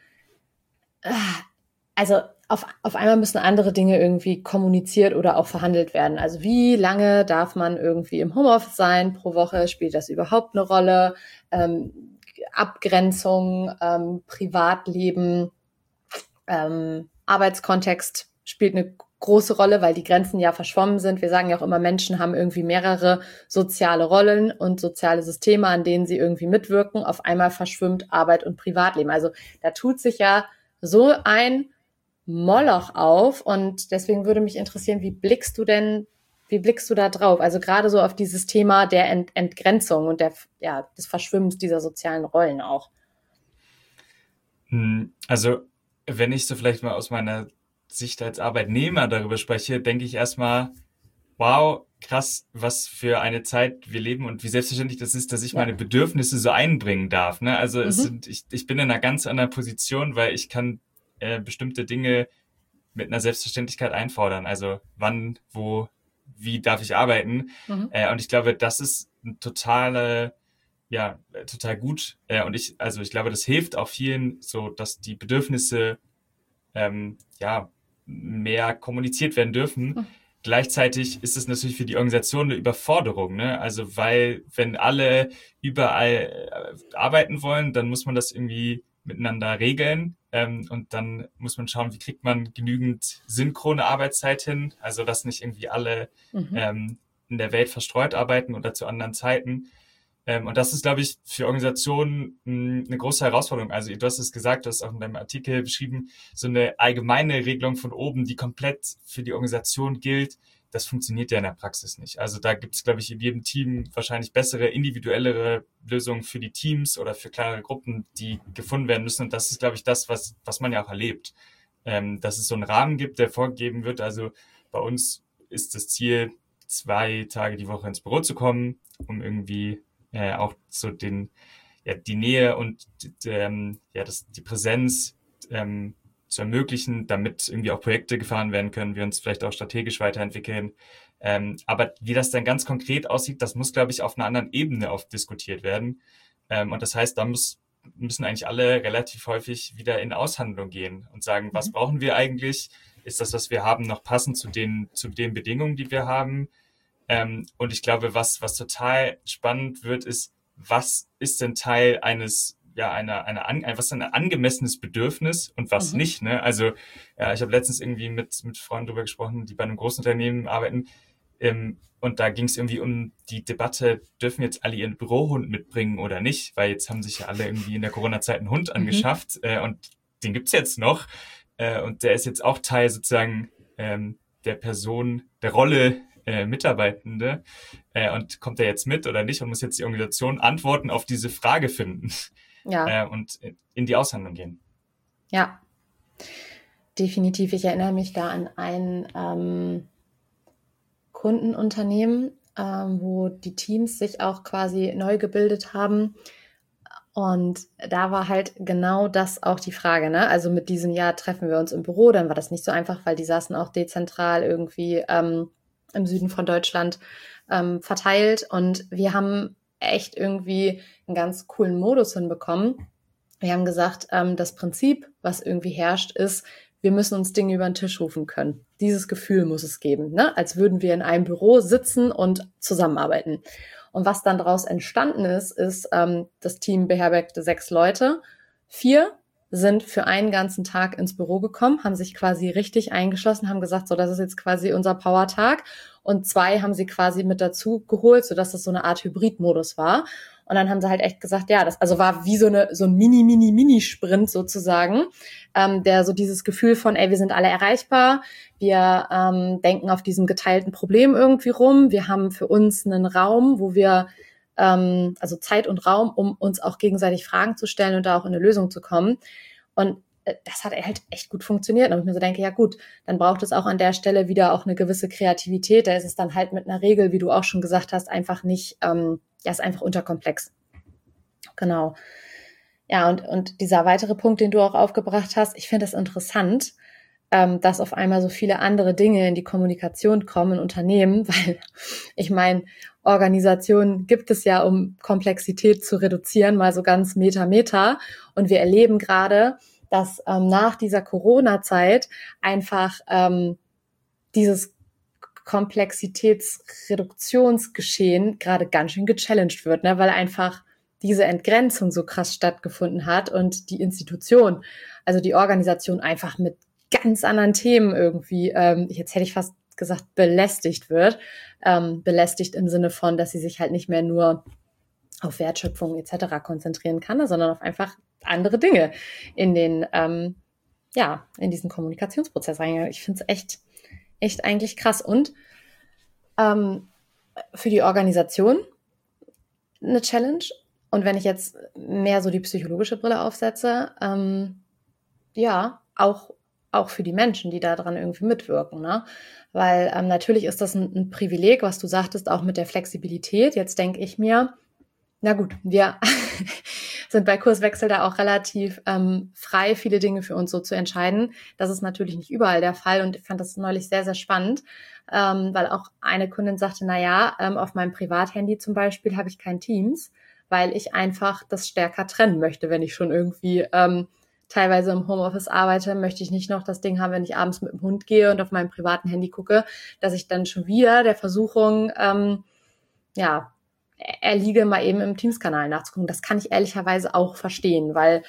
also auf einmal müssen andere Dinge irgendwie kommuniziert oder auch verhandelt werden. Also wie lange darf man irgendwie im Homeoffice sein pro Woche? Spielt das überhaupt eine Rolle? Abgrenzung, Privatleben, Arbeitskontext spielt eine große Rolle, weil die Grenzen ja verschwommen sind. Wir sagen ja auch immer, Menschen haben irgendwie mehrere soziale Rollen und soziale Systeme, an denen sie irgendwie mitwirken. Auf einmal verschwimmt Arbeit und Privatleben. Also da tut sich ja so ein Moloch auf und deswegen würde mich interessieren, wie blickst du da drauf? Also gerade so auf dieses Thema der Entgrenzung und des Verschwimmens dieser sozialen Rollen auch. Also wenn ich so vielleicht mal aus meiner Sicht als Arbeitnehmer darüber spreche, denke ich erstmal, wow, krass, was für eine Zeit wir leben und wie selbstverständlich das ist, dass ich meine Bedürfnisse so einbringen darf. Ne? Also ich bin in einer ganz anderen Position, weil ich kann bestimmte Dinge mit einer Selbstverständlichkeit einfordern. Also wann, wo, wie darf ich arbeiten? Und ich glaube, das ist total gut. Und ich glaube, das hilft auch vielen, so dass die Bedürfnisse mehr kommuniziert werden dürfen. Gleichzeitig ist es natürlich für die Organisation eine Überforderung, ne? Also weil, wenn alle überall arbeiten wollen, dann muss man das irgendwie miteinander regeln. Und dann muss man schauen, wie kriegt man genügend synchrone Arbeitszeit hin, also dass nicht irgendwie alle in der Welt verstreut arbeiten oder zu anderen Zeiten. Und das ist, glaube ich, für Organisationen eine große Herausforderung. Also du hast es gesagt, du hast auch in deinem Artikel beschrieben, so eine allgemeine Regelung von oben, die komplett für die Organisation gilt, das funktioniert ja in der Praxis nicht. Also da gibt es, glaube ich, in jedem Team wahrscheinlich bessere, individuellere Lösungen für die Teams oder für kleinere Gruppen, die gefunden werden müssen. Und das ist, glaube ich, das, was man ja auch erlebt. Dass es so einen Rahmen gibt, der vorgegeben wird. Also bei uns ist das Ziel, 2 Tage die Woche ins Büro zu kommen, um irgendwie auch so die Nähe und die Präsenz zu ermöglichen, damit irgendwie auch Projekte gefahren werden können, wir uns vielleicht auch strategisch weiterentwickeln. Aber wie das dann ganz konkret aussieht, das muss, glaube ich, auf einer anderen Ebene oft diskutiert werden. Und das heißt, da müssen eigentlich alle relativ häufig wieder in Aushandlung gehen und sagen, was brauchen wir eigentlich? Ist das, was wir haben, noch passend zu den Bedingungen, die wir haben? Und ich glaube, was total spannend wird, ist, was ist denn Teil eines, ja, was ist ein angemessenes Bedürfnis und was nicht, ne? Also, ja, ich habe letztens irgendwie mit Freunden drüber gesprochen, die bei einem großen Unternehmen arbeiten, und da ging es irgendwie um die Debatte, dürfen jetzt alle ihren Bürohund mitbringen oder nicht? Weil jetzt haben sich ja alle irgendwie in der Corona-Zeit einen Hund angeschafft, und den gibt's jetzt noch. Und der ist jetzt auch Teil sozusagen der Person, der Rolle Mitarbeitende. Und kommt er jetzt mit oder nicht? Und muss jetzt die Organisation Antworten auf diese Frage finden. Ja. Und in die Aushandlung gehen. Ja, definitiv. Ich erinnere mich da an ein Kundenunternehmen, wo die Teams sich auch quasi neu gebildet haben. Und da war halt genau das auch die Frage, ne? Also mit diesem Jahr treffen wir uns im Büro, dann war das nicht so einfach, weil die saßen auch dezentral irgendwie im Süden von Deutschland verteilt. Und wir haben echt irgendwie einen ganz coolen Modus hinbekommen. Wir haben gesagt, das Prinzip, was irgendwie herrscht, ist, wir müssen uns Dinge über den Tisch rufen können. Dieses Gefühl muss es geben, ne? Als würden wir in einem Büro sitzen und zusammenarbeiten. Und was dann daraus entstanden ist, das Team beherbergte 6 Leute. 4 sind für einen ganzen Tag ins Büro gekommen, haben sich quasi richtig eingeschlossen, haben gesagt, so, das ist jetzt quasi unser Power-Tag. Und 2 haben sie quasi mit dazu geholt, sodass das so eine Art Hybrid-Modus war. Und dann haben sie halt echt gesagt, ja, das also war wie so ein Mini-Sprint sozusagen, der so dieses Gefühl von, ey, wir sind alle erreichbar, wir denken auf diesem geteilten Problem irgendwie rum, wir haben für uns einen Raum, wo wir, also Zeit und Raum, um uns auch gegenseitig Fragen zu stellen und da auch in eine Lösung zu kommen. Und das hat halt echt gut funktioniert. Und ich mir so denke, ja gut, dann braucht es auch an der Stelle wieder auch eine gewisse Kreativität. Da ist es dann halt mit einer Regel, wie du auch schon gesagt hast, einfach nicht, ist einfach unterkomplex. Genau. Ja, und dieser weitere Punkt, den du auch aufgebracht hast, ich finde es interessant, dass auf einmal so viele andere Dinge in die Kommunikation kommen in Unternehmen, weil ich meine, Organisationen gibt es ja, um Komplexität zu reduzieren, mal so ganz Meta. Und wir erleben gerade, dass nach dieser Corona-Zeit einfach dieses Komplexitätsreduktionsgeschehen gerade ganz schön gechallenged wird, ne? Weil einfach diese Entgrenzung so krass stattgefunden hat und die Institution, also die Organisation einfach mit ganz anderen Themen irgendwie, jetzt hätte ich fast gesagt, belästigt wird. Belästigt im Sinne von, dass sie sich halt nicht mehr nur auf Wertschöpfung etc. konzentrieren kann, sondern auf einfach andere Dinge in den, in diesen Kommunikationsprozess reingehen. Ich finde es echt eigentlich krass. Und für die Organisation eine Challenge. Und wenn ich jetzt mehr so die psychologische Brille aufsetze, auch für die Menschen, die da dran irgendwie mitwirken, ne? Weil natürlich ist das ein Privileg, was du sagtest, auch mit der Flexibilität. Jetzt denke ich mir, na gut, wir sind bei Kurswechsel da auch relativ frei, viele Dinge für uns so zu entscheiden. Das ist natürlich nicht überall der Fall und ich fand das neulich sehr, sehr spannend, weil auch eine Kundin sagte, auf meinem Privathandy zum Beispiel habe ich kein Teams, weil ich einfach das stärker trennen möchte, wenn ich schon irgendwie teilweise im Homeoffice arbeite, möchte ich nicht noch das Ding haben, wenn ich abends mit dem Hund gehe und auf meinem privaten Handy gucke, dass ich dann schon wieder der Versuchung, erliege, mal eben im Teams-Kanal nachzugucken. Das kann ich ehrlicherweise auch verstehen, weil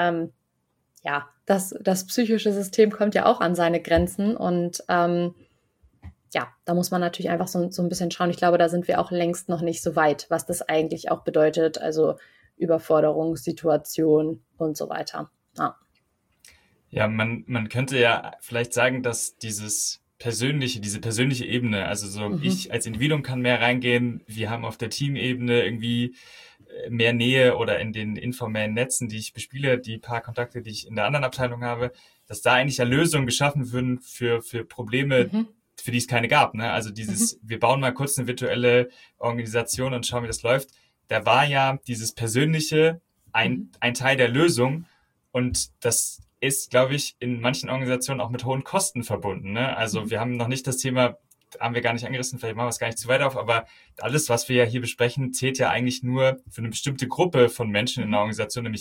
das psychische System kommt ja auch an seine Grenzen und da muss man natürlich einfach so ein bisschen schauen. Ich glaube, da sind wir auch längst noch nicht so weit, was das eigentlich auch bedeutet, also Überforderungssituation und so weiter. Ja, man könnte ja vielleicht sagen, dass diese persönliche Ebene, also so ich als Individuum kann mehr reingehen, wir haben auf der Teamebene irgendwie mehr Nähe oder in den informellen Netzen, die ich bespiele, die paar Kontakte, die ich in der anderen Abteilung habe, dass da eigentlich ja Lösungen geschaffen würden für Probleme, für die es keine gab, ne? Also wir bauen mal kurz eine virtuelle Organisation und schauen, wie das läuft. Da war ja dieses Persönliche ein Teil der Lösung und das ist, glaube ich, in manchen Organisationen auch mit hohen Kosten verbunden, ne? Also wir haben noch nicht das Thema, haben wir gar nicht angerissen, vielleicht machen wir es gar nicht zu weit auf, aber alles, was wir ja hier besprechen, zählt ja eigentlich nur für eine bestimmte Gruppe von Menschen in einer Organisation, nämlich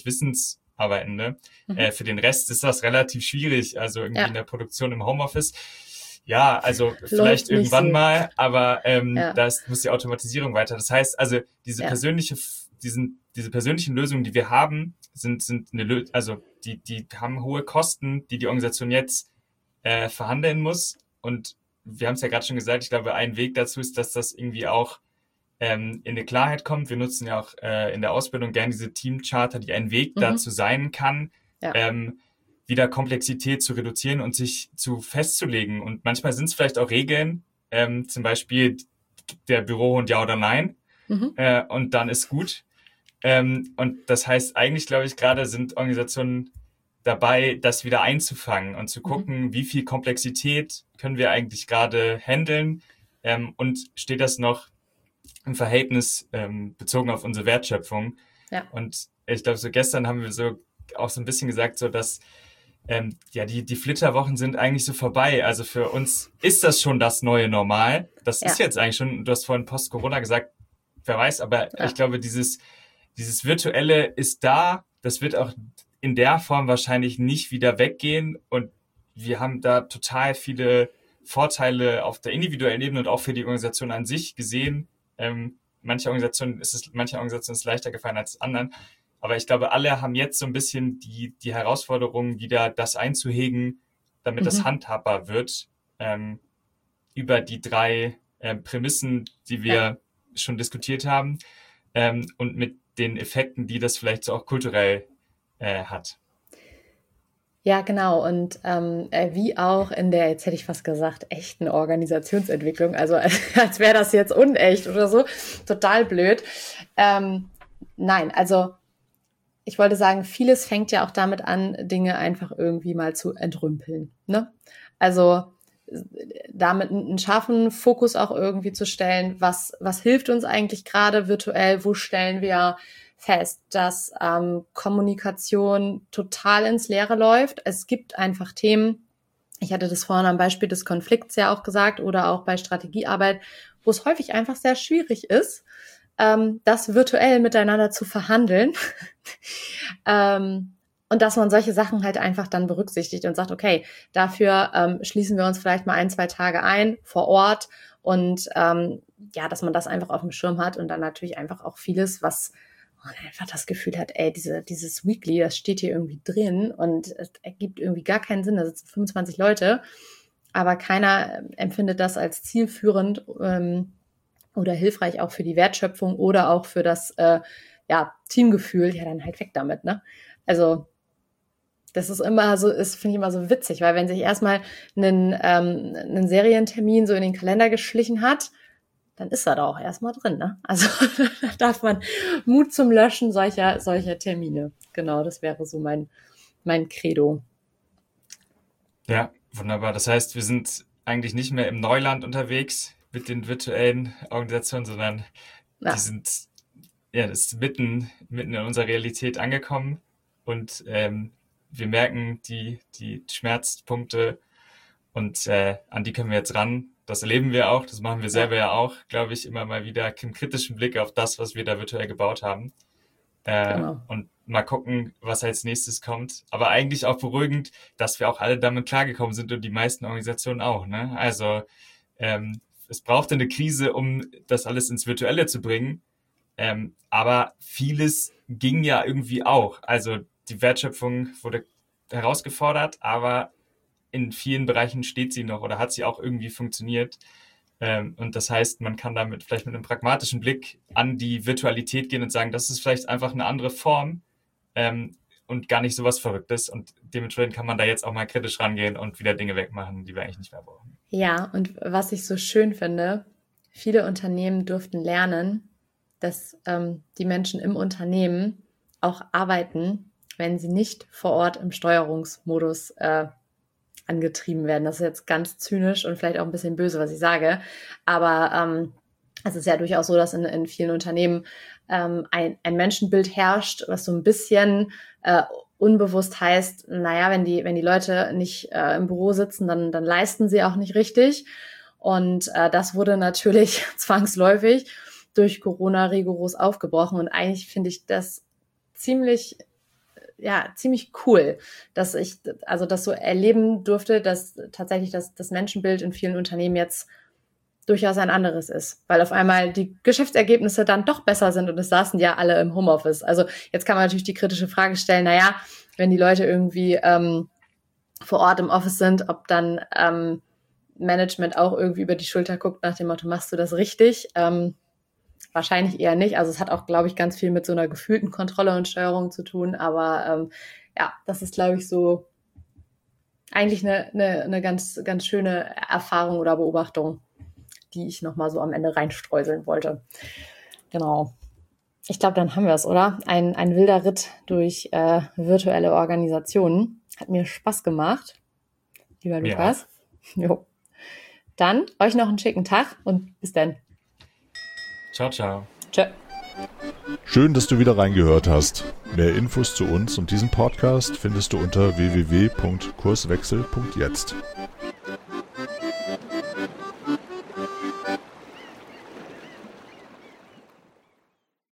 Wissensarbeitende. Für den Rest ist das relativ schwierig, also irgendwie in der Produktion im Homeoffice. Ja, also vielleicht irgendwann so. mal, aber das muss die Automatisierung weiter. Das heißt, also diese persönlichen Lösungen, die wir haben, sind also die haben hohe Kosten, die Organisation jetzt verhandeln muss. Und wir haben es ja gerade schon gesagt, ich glaube, ein Weg dazu ist, dass das irgendwie auch in eine Klarheit kommt. Wir nutzen ja auch in der Ausbildung gerne diese Teamcharter, die ein Weg dazu sein kann, wieder Komplexität zu reduzieren und sich festzulegen. Und manchmal sind es vielleicht auch Regeln, zum Beispiel der Bürohund ja oder nein. Und dann ist gut. Und das heißt, eigentlich glaube ich, gerade sind Organisationen dabei, das wieder einzufangen und zu gucken, wie viel Komplexität können wir eigentlich gerade handeln und steht das noch im Verhältnis bezogen auf unsere Wertschöpfung. Ja. Und ich glaube, so gestern haben wir so auch so ein bisschen gesagt, so dass die Flitterwochen sind eigentlich so vorbei. Also für uns ist das schon das neue Normal. Das ist jetzt eigentlich schon, du hast vorhin Post-Corona gesagt, wer weiß, aber ich glaube, dieses Virtuelle ist da. Das wird auch in der Form wahrscheinlich nicht wieder weggehen. Und wir haben da total viele Vorteile auf der individuellen Ebene und auch für die Organisation an sich gesehen. Manche Organisationen ist es leichter gefallen als anderen. Aber ich glaube, alle haben jetzt so ein bisschen die Herausforderung, wieder das einzuhegen, damit das handhabbar wird, über die 3 Prämissen, die wir schon diskutiert haben, und mit den Effekten, die das vielleicht so auch kulturell hat. Ja, genau. Und wie auch in der, jetzt hätte ich fast gesagt, echten Organisationsentwicklung, also als wäre das jetzt unecht oder so, total blöd. Nein, also ich wollte sagen, vieles fängt ja auch damit an, Dinge einfach irgendwie mal zu entrümpeln, ne? Also damit einen scharfen Fokus auch irgendwie zu stellen, was hilft uns eigentlich gerade virtuell, wo stellen wir fest, dass Kommunikation total ins Leere läuft. Es gibt einfach Themen, ich hatte das vorhin am Beispiel des Konflikts ja auch gesagt oder auch bei Strategiearbeit, wo es häufig einfach sehr schwierig ist, das virtuell miteinander zu verhandeln. Und dass man solche Sachen halt einfach dann berücksichtigt und sagt, okay, dafür schließen wir uns vielleicht mal 1-2 Tage ein vor Ort und dass man das einfach auf dem Schirm hat und dann natürlich einfach auch vieles, was man einfach das Gefühl hat, ey, dieses Weekly, das steht hier irgendwie drin und es ergibt irgendwie gar keinen Sinn, da sitzen 25 Leute, aber keiner empfindet das als zielführend oder hilfreich auch für die Wertschöpfung oder auch für das Teamgefühl, ja, dann halt weg damit, ne? Also das ist immer so, finde ich immer so witzig, weil wenn sich erstmal einen Serientermin so in den Kalender geschlichen hat, dann ist er da auch erstmal drin, ne? Also da darf man Mut zum Löschen solcher Termine. Genau, das wäre so mein Credo. Ja, wunderbar. Das heißt, wir sind eigentlich nicht mehr im Neuland unterwegs mit den virtuellen Organisationen, sondern die sind das ist mitten in unserer Realität angekommen und wir merken die Schmerzpunkte und an die können wir jetzt ran. Das erleben wir auch, das machen wir selber ja auch, glaube ich, immer mal wieder im kritischen Blick auf das, was wir da virtuell gebaut haben. Genau. Und mal gucken, was als nächstes kommt. Aber eigentlich auch beruhigend, dass wir auch alle damit klargekommen sind und die meisten Organisationen auch, ne? Also es brauchte eine Krise, um das alles ins Virtuelle zu bringen. Aber vieles ging ja irgendwie auch. Also die Wertschöpfung wurde herausgefordert, aber in vielen Bereichen steht sie noch oder hat sie auch irgendwie funktioniert. Und das heißt, man kann damit vielleicht mit einem pragmatischen Blick an die Virtualität gehen und sagen, das ist vielleicht einfach eine andere Form und gar nicht so was Verrücktes. Und dementsprechend kann man da jetzt auch mal kritisch rangehen und wieder Dinge wegmachen, die wir eigentlich nicht mehr brauchen. Ja, und was ich so schön finde, viele Unternehmen durften lernen, dass die Menschen im Unternehmen auch arbeiten, wenn sie nicht vor Ort im Steuerungsmodus angetrieben werden. Das ist jetzt ganz zynisch und vielleicht auch ein bisschen böse, was ich sage. Aber es ist ja durchaus so, dass in vielen Unternehmen ein Menschenbild herrscht, was so ein bisschen unbewusst heißt, naja, wenn die Leute nicht im Büro sitzen, dann leisten sie auch nicht richtig. Und das wurde natürlich zwangsläufig durch Corona rigoros aufgebrochen. Und eigentlich finde ich das ziemlich ziemlich cool, dass ich das so erleben durfte, dass tatsächlich das Menschenbild in vielen Unternehmen jetzt durchaus ein anderes ist, weil auf einmal die Geschäftsergebnisse dann doch besser sind und es saßen ja alle im Homeoffice. Also jetzt kann man natürlich die kritische Frage stellen, wenn die Leute irgendwie vor Ort im Office sind, ob dann Management auch irgendwie über die Schulter guckt nach dem Motto, machst du das richtig? Wahrscheinlich eher nicht. Also es hat auch, glaube ich, ganz viel mit so einer gefühlten Kontrolle und Steuerung zu tun, aber das ist, glaube ich, so eigentlich eine ganz, ganz schöne Erfahrung oder Beobachtung, die ich nochmal so am Ende reinstreuseln wollte. Genau. Ich glaube, dann haben wir es, oder? Ein wilder Ritt durch virtuelle Organisationen. Hat mir Spaß gemacht, lieber Lukas. Ja. Jo. Dann euch noch einen schicken Tag und bis dann. Ciao, ciao. Tschö. Schön, dass du wieder reingehört hast. Mehr Infos zu uns und diesem Podcast findest du unter www.kurswechsel.jetzt.